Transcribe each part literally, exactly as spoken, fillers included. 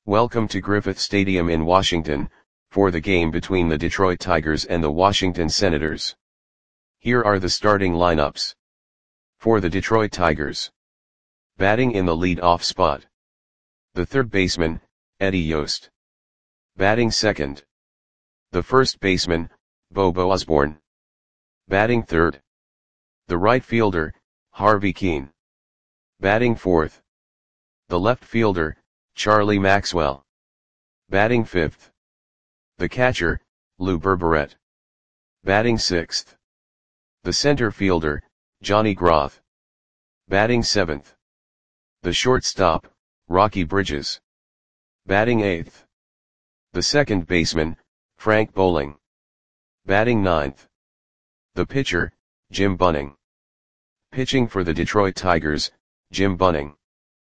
Welcome to Griffith Stadium in Washington, for the game between the Detroit Tigers and the Washington Senators. Here are the starting lineups. For the Detroit Tigers. Batting in the lead-off spot. The third baseman, Eddie Yost. Batting second. The first baseman, Bobo Osborne. Batting third. The right fielder, Harvey Kuenn. Batting fourth. The left fielder, Charlie Maxwell. Batting fifth. The catcher, Lou Berberet. Batting sixth. The center fielder, Johnny Groth. Batting seventh. The shortstop, Rocky Bridges. Batting eighth. The second baseman, Frank Bowling. Batting ninth. The pitcher, Jim Bunning. Pitching for the Detroit Tigers, Jim Bunning.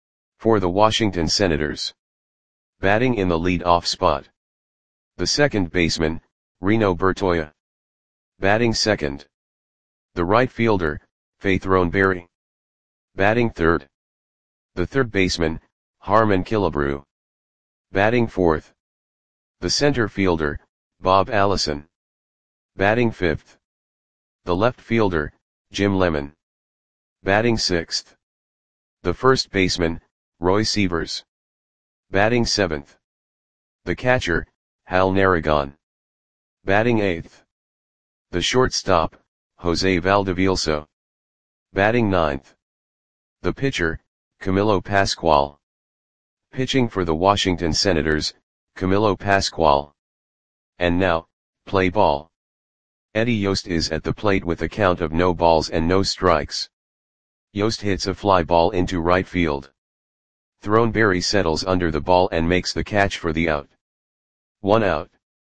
For the Washington Senators. Batting in the lead-off spot. The second baseman, Reno Bertoia. Batting second. The right fielder, Faith Roneberry. Batting third. The third baseman, Harmon Killebrew. Batting fourth. The center fielder, Bob Allison. Batting fifth. The left fielder, Jim Lemon. Batting sixth. The first baseman, Roy Sievers. Batting seventh. The catcher, Hal Narragon. Batting eighth. The shortstop, Jose Valdevielso. Batting ninth. The pitcher, Camilo Pascual. Pitching for the Washington Senators, Camilo Pascual. And now, play ball. Eddie Yost is at the plate with a count of no balls and no strikes. Yost hits a fly ball into right field. Throneberry settles under the ball and makes the catch for the out. One out.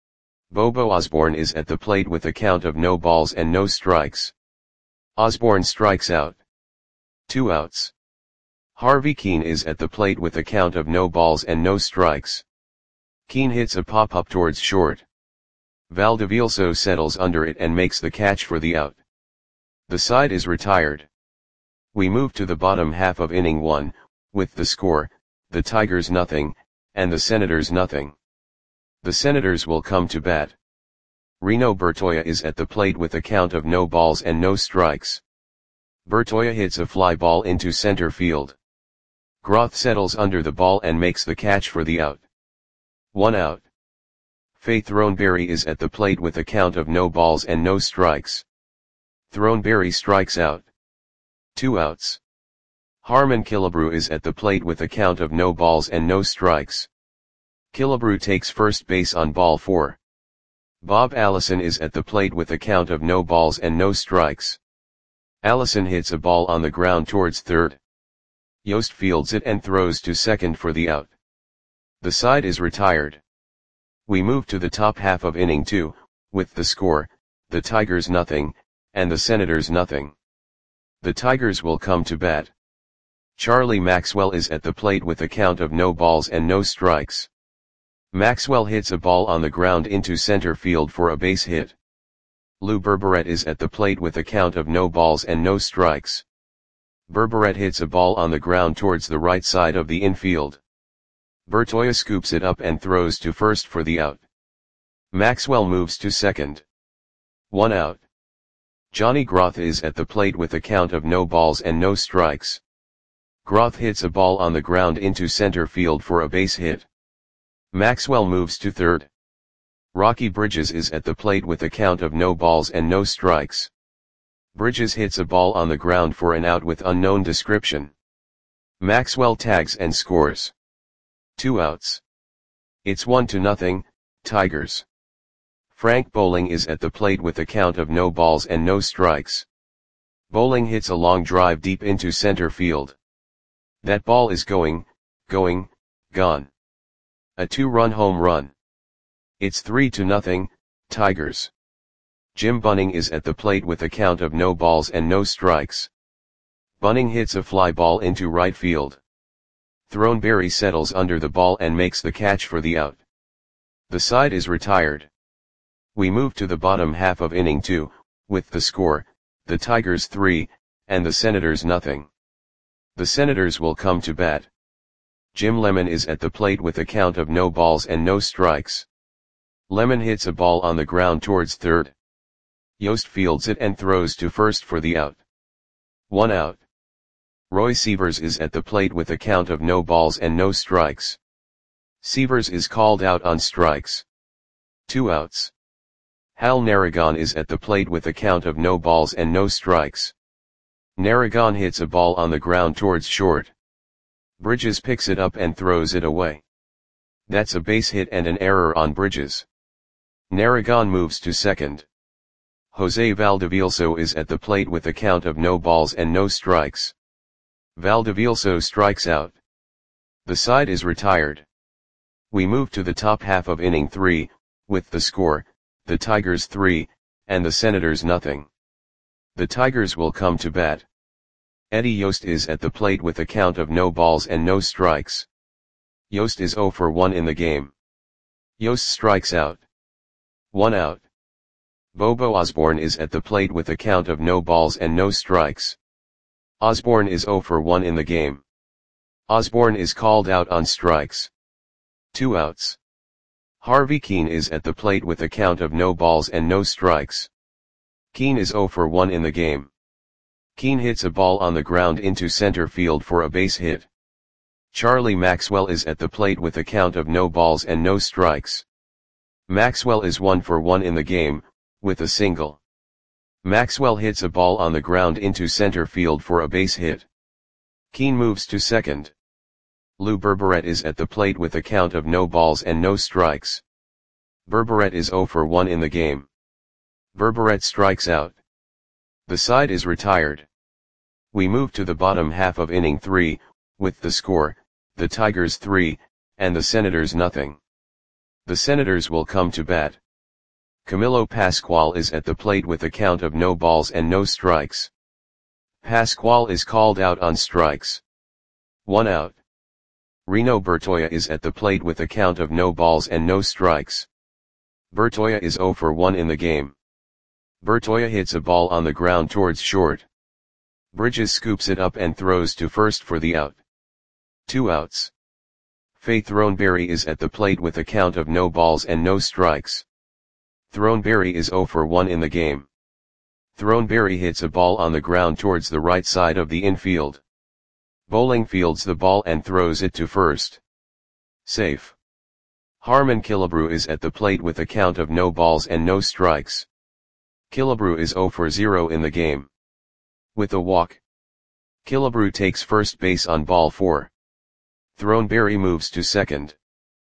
Bobo Osborne is at the plate with a count of no balls and no strikes. Osborne strikes out. Two outs. Harvey Kuenn is at the plate with a count of no balls and no strikes. Kuenn hits a pop-up towards short. Valdevielso settles under it and makes the catch for the out. The side is retired. We move to the bottom half of inning one, with the score, the Tigers nothing, and the Senators nothing. The Senators will come to bat. Reno Bertoia is at the plate with a count of no balls and no strikes. Bertoia hits a fly ball into center field. Groth settles under the ball and makes the catch for the out. One out. Faith Roneberry is at the plate with a count of no balls and no strikes. Throneberry strikes out. Two outs. Harmon Killebrew is at the plate with a count of no balls and no strikes. Killebrew takes first base on ball four. Bob Allison is at the plate with a count of no balls and no strikes. Allison hits a ball on the ground towards third. Yost fields it and throws to second for the out. The side is retired. We move to the top half of inning two, with the score, the Tigers nothing, and the Senators nothing. The Tigers will come to bat. Charlie Maxwell is at the plate with a count of no balls and no strikes. Maxwell hits a ball on the ground into center field for a base hit. Lou Berberet is at the plate with a count of no balls and no strikes. Berberet hits a ball on the ground towards the right side of the infield. Bertoia scoops it up and throws to first for the out. Maxwell moves to second. One out. Johnny Groth is at the plate with a count of no balls and no strikes. Groth hits a ball on the ground into center field for a base hit. Maxwell moves to third. Rocky Bridges is at the plate with a count of no balls and no strikes. Bridges hits a ball on the ground for an out with unknown description. Maxwell tags and scores. Two outs. It's one to nothing, Tigers. Frank Bowling is at the plate with a count of no balls and no strikes. Bowling hits a long drive deep into center field. That ball is going, going, gone. A two-run home run. It's three to nothing, Tigers. Jim Bunning is at the plate with a count of no balls and no strikes. Bunning hits a fly ball into right field. Throneberry settles under the ball and makes the catch for the out. The side is retired. We move to the bottom half of inning two, with the score, the Tigers three, and the Senators nothing. The Senators will come to bat. Jim Lemon is at the plate with a count of no balls and no strikes. Lemon hits a ball on the ground towards third. Yost fields it and throws to first for the out. One out. Roy Sievers is at the plate with a count of no balls and no strikes. Sievers is called out on strikes. Two outs. Hal Narragon is at the plate with a count of no balls and no strikes. Narragon hits a ball on the ground towards short. Bridges picks it up and throws it away. That's a base hit and an error on Bridges. Narragon moves to second. Jose Valdevielso is at the plate with a count of no balls and no strikes. Valdevielso strikes out. The side is retired. We move to the top half of inning three, with the score, the Tigers three, and the Senators nothing. The Tigers will come to bat. Eddie Yost is at the plate with a count of no balls and no strikes. Yost is oh for one in the game. Yost strikes out. One out. Bobo Osborne is at the plate with a count of no balls and no strikes. Osborne is oh for one in the game. Osborne is called out on strikes. Two outs. Harvey Keene is at the plate with a count of no balls and no strikes. Keene is oh for one in the game. Keene hits a ball on the ground into center field for a base hit. Charlie Maxwell is at the plate with a count of no balls and no strikes. Maxwell is one for one in the game, with a single. Maxwell hits a ball on the ground into center field for a base hit. Keene moves to second. Lou Berberet is at the plate with a count of no balls and no strikes. Berberet is oh for one in the game. Berberet strikes out. The side is retired. We move to the bottom half of inning three, with the score, the Tigers three, and the Senators nothing. The Senators will come to bat. Camilo Pascual is at the plate with a count of no balls and no strikes. Pascual is called out on strikes. One out. Reno Bertoia is at the plate with a count of no balls and no strikes. Bertoia is oh for one in the game. Bertoia hits a ball on the ground towards short. Bridges scoops it up and throws to first for the out. Two outs. Faye Throneberry is at the plate with a count of no balls and no strikes. Throneberry is oh for one in the game. Throneberry hits a ball on the ground towards the right side of the infield. Bowling fields the ball and throws it to first. Safe. Harmon Killebrew is at the plate with a count of no balls and no strikes. Killebrew is oh for zero in the game. With a walk. Killebrew takes first base on ball four. Throneberry moves to second.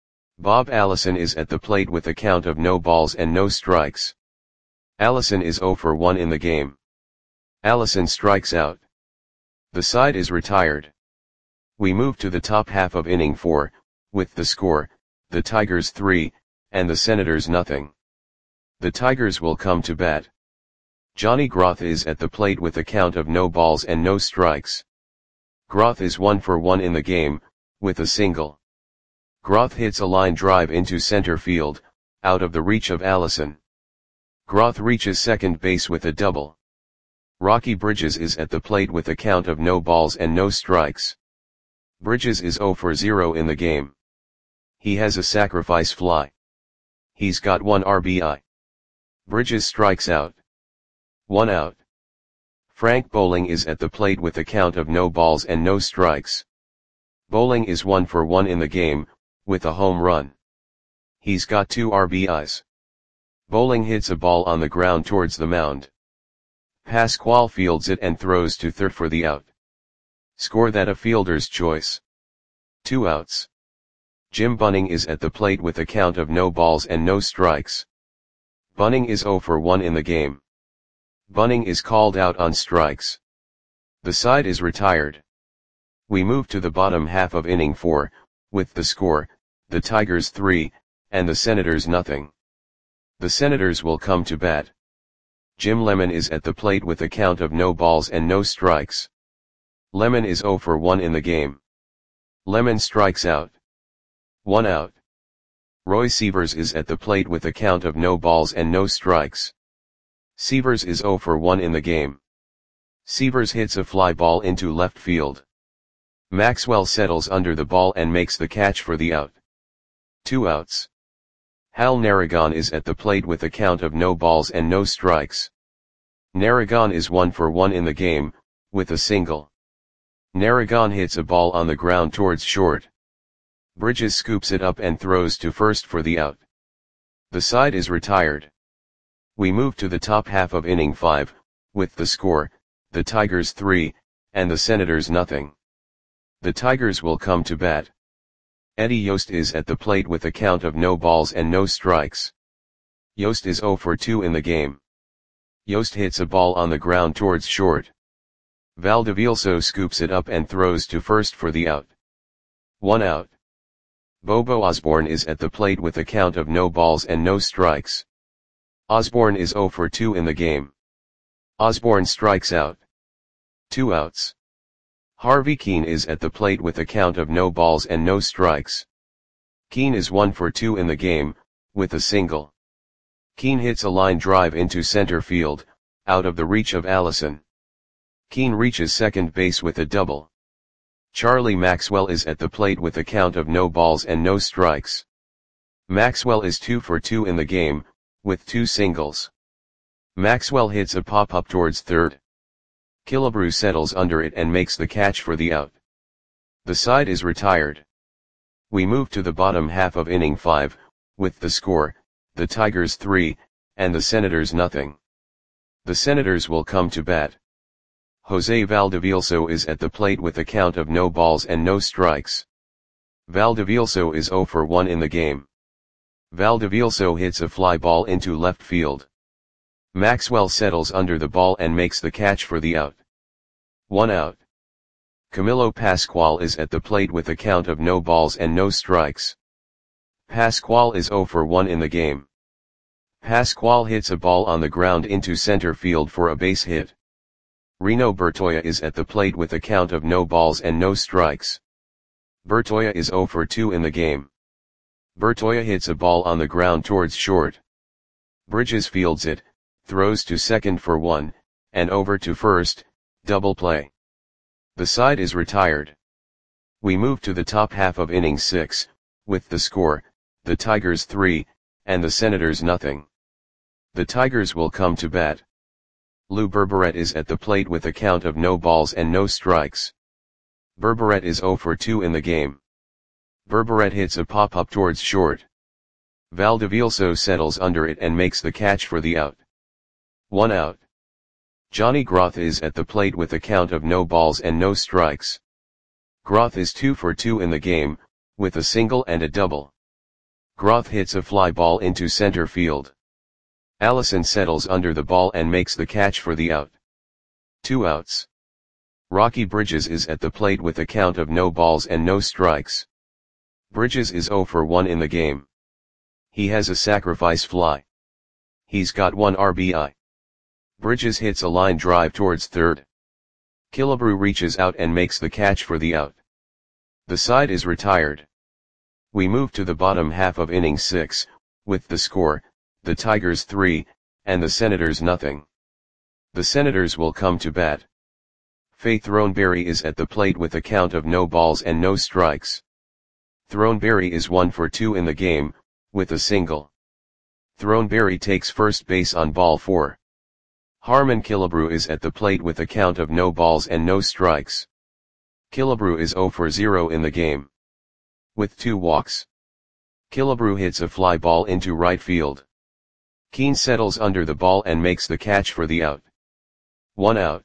Bob Allison is at the plate with a count of no balls and no strikes. Allison is oh for one in the game. Allison strikes out. The side is retired. We move to the top half of inning four, with the score, the Tigers three, and the Senators nothing. The Tigers will come to bat. Johnny Groth is at the plate with a count of no balls and no strikes. Groth is one for one in the game, with a single. Groth hits a line drive into center field, out of the reach of Allison. Groth reaches second base with a double. Rocky Bridges is at the plate with a count of no balls and no strikes. Bridges is oh for zero in the game. He has a sacrifice fly. He's got one R B I. Bridges strikes out. One out. Frank Bowling is at the plate with a count of no balls and no strikes. Bowling is one for one in the game, with a home run. He's got two R B Is. Bowling hits a ball on the ground towards the mound. Pascual fields it and throws to third for the out. Score that a fielder's choice. Two outs. Jim Bunning is at the plate with a count of no balls and no strikes. Bunning is oh for one in the game. Bunning is called out on strikes. The side is retired. We move to the bottom half of inning four, with the score, the Tigers three, and the Senators nothing. The Senators will come to bat. Jim Lemon is at the plate with a count of no balls and no strikes. Lemon is oh for one in the game. Lemon strikes out. One out. Roy Sievers is at the plate with a count of no balls and no strikes. Sievers is oh for one in the game. Sievers hits a fly ball into left field. Maxwell settles under the ball and makes the catch for the out. Two outs. Hal Narragon is at the plate with a count of no balls and no strikes. Narragon is one for one in the game, with a single. Narragon hits a ball on the ground towards short. Bridges scoops it up and throws to first for the out. The side is retired. We move to the top half of inning five, with the score, the Tigers three, and the Senators nothing. The Tigers will come to bat. Eddie Yost is at the plate with a count of no balls and no strikes. Yost is oh for two in the game. Yost hits a ball on the ground towards short. Valdivielso scoops it up and throws to first for the out. One out. Bobo Osborne is at the plate with a count of no balls and no strikes. Osborne is oh for two in the game. Osborne strikes out. Two outs. Harvey Keene is at the plate with a count of no balls and no strikes. Keene is one for two in the game, with a single. Keene hits a line drive into center field, out of the reach of Allison. Keene reaches second base with a double. Charlie Maxwell is at the plate with a count of no balls and no strikes. Maxwell is two for two in the game, with two singles. Maxwell hits a pop-up towards third. Killebrew settles under it and makes the catch for the out. The side is retired. We move to the bottom half of inning five, with the score, the Tigers three, and the Senators nothing. The Senators will come to bat. Jose Valdivielso is at the plate with a count of no balls and no strikes. Valdivielso is oh for one in the game. Valdivielso hits a fly ball into left field. Maxwell settles under the ball and makes the catch for the out. One out. Camilo Pascual is at the plate with a count of no balls and no strikes. Pascual is oh for one in the game. Pascual hits a ball on the ground into center field for a base hit. Reno Bertoia is at the plate with a count of no balls and no strikes. Bertoia is oh for two in the game. Bertoia hits a ball on the ground towards short. Bridges fields it, throws to second for one, and over to first, double play. The side is retired. We move to the top half of inning six, with the score, the Tigers three, and the Senators nothing. The Tigers will come to bat. Lou Berberet is at the plate with a count of no balls and no strikes. Berberet is oh for two in the game. Berberet hits a pop-up towards short. Valdivielso settles under it and makes the catch for the out. One out. Johnny Groth is at the plate with a count of no balls and no strikes. Groth is two for two in the game, with a single and a double. Groth hits a fly ball into center field. Allison settles under the ball and makes the catch for the out. Two outs. Rocky Bridges is at the plate with a count of no balls and no strikes. Bridges is oh for one in the game. He has a sacrifice fly. He's got one R B I. Bridges hits a line drive towards third. Killebrew reaches out and makes the catch for the out. The side is retired. We move to the bottom half of inning six, with the score, the Tigers three, and the Senators nothing. The Senators will come to bat. Faye Throneberry is at the plate with a count of no balls and no strikes. Throneberry is one for two in the game, with a single. Throneberry takes first base on ball four. Harmon Killebrew is at the plate with a count of no balls and no strikes. Killebrew is oh for zero in the game. With two walks. Killebrew hits a fly ball into right field. Keene settles under the ball and makes the catch for the out. One out.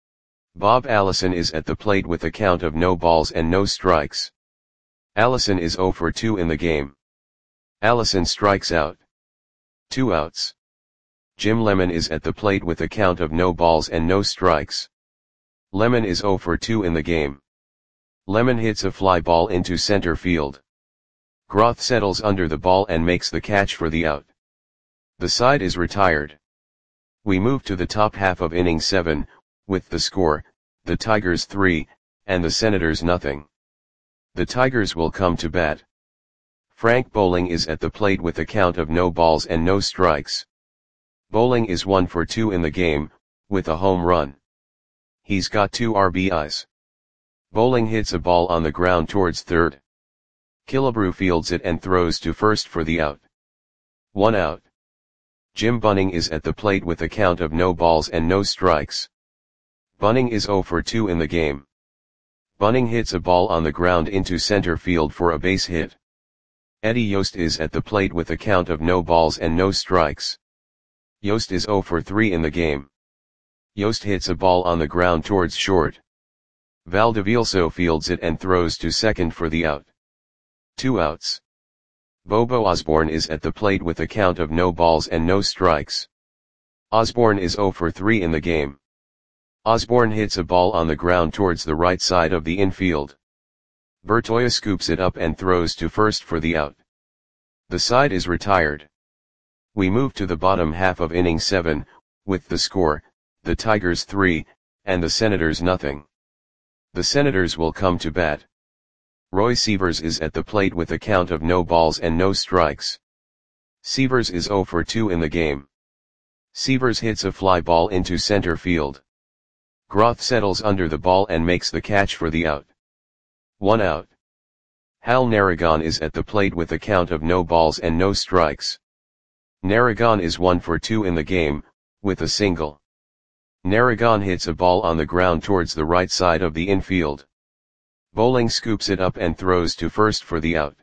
Bob Allison is at the plate with a count of no balls and no strikes. Allison is oh for two in the game. Allison strikes out. Two outs. Jim Lemon is at the plate with a count of no balls and no strikes. Lemon is oh for two in the game. Lemon hits a fly ball into center field. Groth settles under the ball and makes the catch for the out. The side is retired. We move to the top half of inning seven, with the score, the Tigers three, and the Senators nothing. The Tigers will come to bat. Frank Bowling is at the plate with a count of no balls and no strikes. Bowling is one for two in the game, with a home run. He's got two R B Is. Bowling hits a ball on the ground towards third. Killebrew fields it and throws to first for the out. One out. Jim Bunning is at the plate with a count of no balls and no strikes. Bunning is zero for two in the game. Bunning hits a ball on the ground into center field for a base hit. Eddie Yost is at the plate with a count of no balls and no strikes. Yost is zero for three in the game. Yost hits a ball on the ground towards short. Valdivielso fields it and throws to second for the out. Two outs. Bobo Osborne is at the plate with a count of no balls and no strikes. Osborne is zero for three in the game. Osborne hits a ball on the ground towards the right side of the infield. Bertoia scoops it up and throws to first for the out. The side is retired. We move to the bottom half of inning seven, with the score, the Tigers three, and the Senators nothing. The Senators will come to bat. Roy Sievers is at the plate with a count of no balls and no strikes. Sievers is zero for two in the game. Sievers hits a fly ball into center field. Groth settles under the ball and makes the catch for the out. One out. Hal Narragon is at the plate with a count of no balls and no strikes. Narragon is one for two in the game, with a single. Narragon hits a ball on the ground towards the right side of the infield. Bowling scoops it up and throws to first for the out.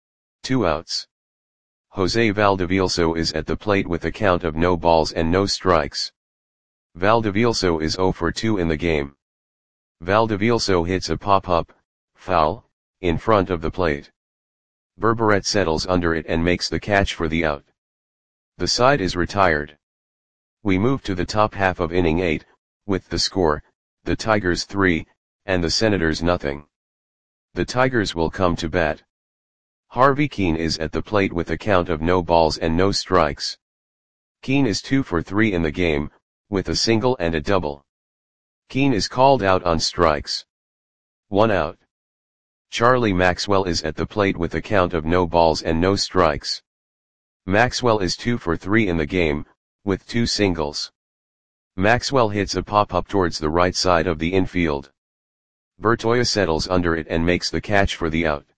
Two outs. Jose Valdivielso is at the plate with a count of no balls and no strikes. Valdivielso is zero for two in the game. Valdivielso hits a pop-up, foul, in front of the plate. Berberet settles under it and makes the catch for the out. The side is retired. We move to the top half of inning eight, with the score, the Tigers three, and the Senators nothing. The Tigers will come to bat. Harvey Keene is at the plate with a count of no balls and no strikes. Keene is two for three in the game, with a single and a double. Keene is called out on strikes. One out. Charlie Maxwell is at the plate with a count of no balls and no strikes. Maxwell is two for three in the game, with two singles. Maxwell hits a pop-up towards the right side of the infield. Bertoia settles under it and makes the catch for the out.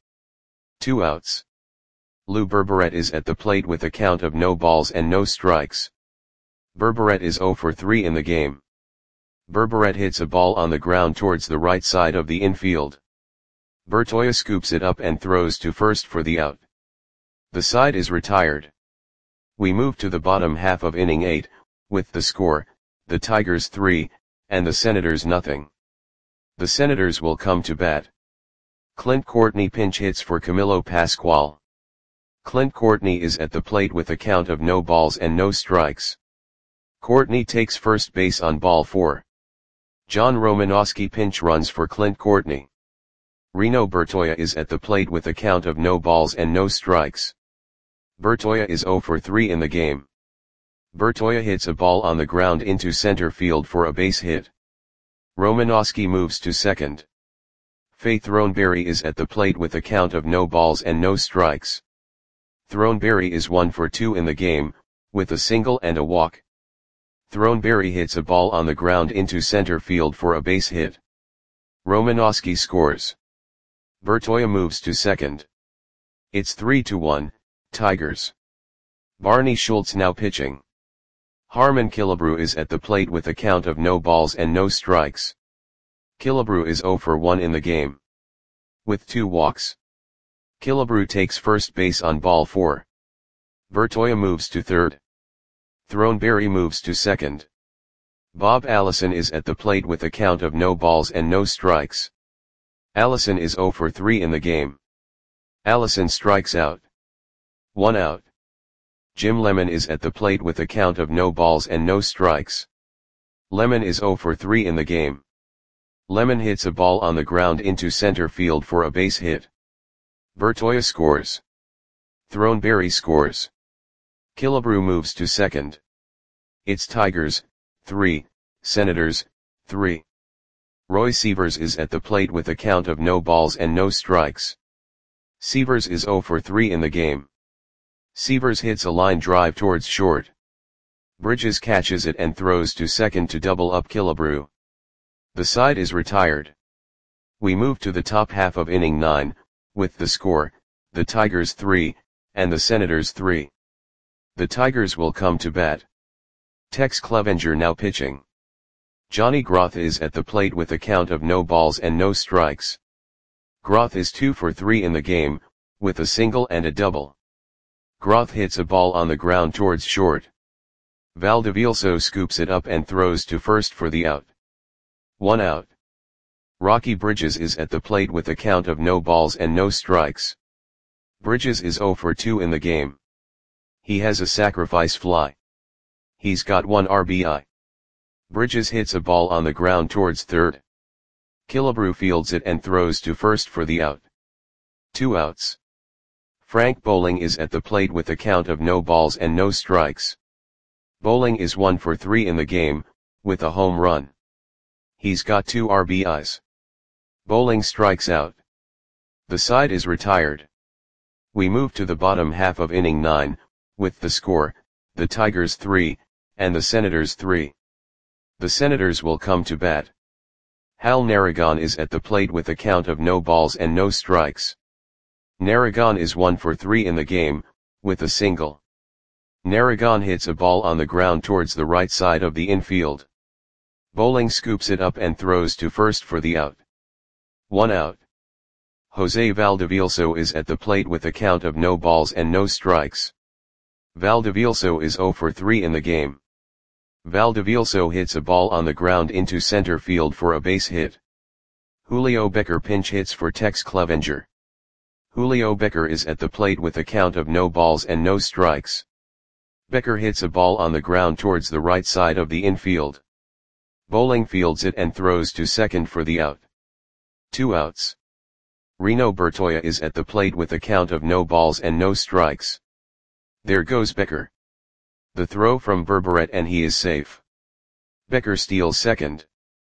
Two outs. Lou Berberet is at the plate with a count of no balls and no strikes. Berberet is zero for three in the game. Berberet hits a ball on the ground towards the right side of the infield. Bertoia scoops it up and throws to first for the out. The side is retired. We move to the bottom half of inning eight, with the score, the Tigers three, and the Senators nothing. The Senators will come to bat. Clint Courtney pinch hits for Camilo Pascual. Clint Courtney is at the plate with a count of no balls and no strikes. Courtney takes first base on ball four. John Romanowski pinch runs for Clint Courtney. Reno Bertoia is at the plate with a count of no balls and no strikes. Bertoia is zero for three in the game. Bertoia hits a ball on the ground into center field for a base hit. Romanowski moves to second. Faith Throneberry is at the plate with a count of no balls and no strikes. Throneberry is one for two in the game, with a single and a walk. Throneberry hits a ball on the ground into center field for a base hit. Romanowski scores. Bertoia moves to second. It's three to one, Tigers. Barney Schultz now pitching. Harmon Killebrew is at the plate with a count of no balls and no strikes. Killebrew is zero for one in the game. With two walks. Killebrew takes first base on ball four. Bertoia moves to third. Throneberry moves to second. Bob Allison is at the plate with a count of no balls and no strikes. Allison is zero for three in the game. Allison strikes out. One out. Jim Lemon is at the plate with a count of no balls and no strikes. Lemon is zero for three in the game. Lemon hits a ball on the ground into center field for a base hit. Bertoia scores. Throneberry scores. Killebrew moves to second. It's Tigers, three, Senators, three. Roy Sievers is at the plate with a count of no balls and no strikes. Sievers is zero for three in the game. Sievers hits a line drive towards short. Bridges catches it and throws to second to double up Killebrew. The side is retired. We move to the top half of inning nine, with the score, the Tigers three, and the Senators three. The Tigers will come to bat. Tex Clevenger now pitching. Johnny Groth is at the plate with a count of no balls and no strikes. Groth is two for three in the game, with a single and a double. Groth hits a ball on the ground towards short. Valdivielso scoops it up and throws to first for the out. One out. Rocky Bridges is at the plate with a count of no balls and no strikes. Bridges is oh for two in the game. He has a sacrifice fly. He's got one R B I. Bridges hits a ball on the ground towards third. Killebrew fields it and throws to first for the out. Two outs. Frank Bowling is at the plate with a count of no balls and no strikes. Bowling is one for three in the game, with a home run. He's got two R B Is. Bowling strikes out. The side is retired. We move to the bottom half of inning nine, with the score, the Tigers three, and the Senators three. The Senators will come to bat. Hal Narragon is at the plate with a count of no balls and no strikes. Narragon is one for three in the game, with a single. Narragon hits a ball on the ground towards the right side of the infield. Bowling scoops it up and throws to first for the out. One out. Jose Valdivielso is at the plate with a count of no balls and no strikes. Valdivielso is oh for three in the game. Valdivielso hits a ball on the ground into center field for a base hit. Julio Becker pinch hits for Tex Clevenger. Julio Becker is at the plate with a count of no balls and no strikes. Becker hits a ball on the ground towards the right side of the infield. Bowling fields it and throws to second for the out. Two outs. Reno Bertoia is at the plate with a count of no balls and no strikes. There goes Becker. The throw from Berberet and he is safe. Becker steals second.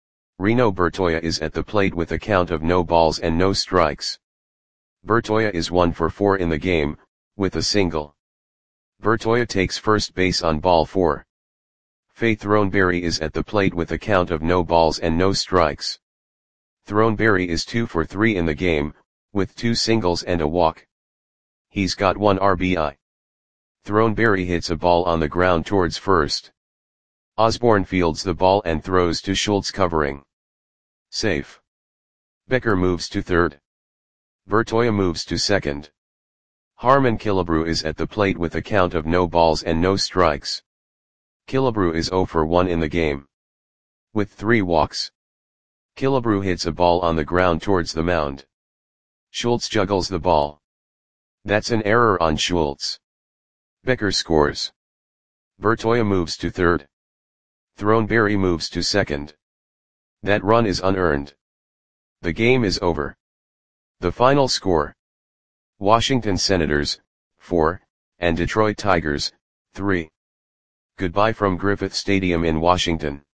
Reno Bertoia is at the plate with a count of no balls and no strikes. Bertoia is one for four in the game, with a single. Bertoia takes first base on ball four. Faye Throneberry is at the plate with a count of no balls and no strikes. Throneberry is two for three in the game, with two singles and a walk. He's got one R B I. Throneberry hits a ball on the ground towards first. Osborne fields the ball and throws to Schultz covering. Safe. Becker moves to third. Bertoia moves to second. Harmon Killebrew is at the plate with a count of no balls and no strikes. Killebrew is oh for one in the game. With three walks. Killebrew hits a ball on the ground towards the mound. Schultz juggles the ball. That's an error on Schultz. Becker scores. Bertoia moves to third. Throneberry moves to second. That run is unearned. The game is over. The final score. Washington Senators, four, and Detroit Tigers, three. Goodbye from Griffith Stadium in Washington.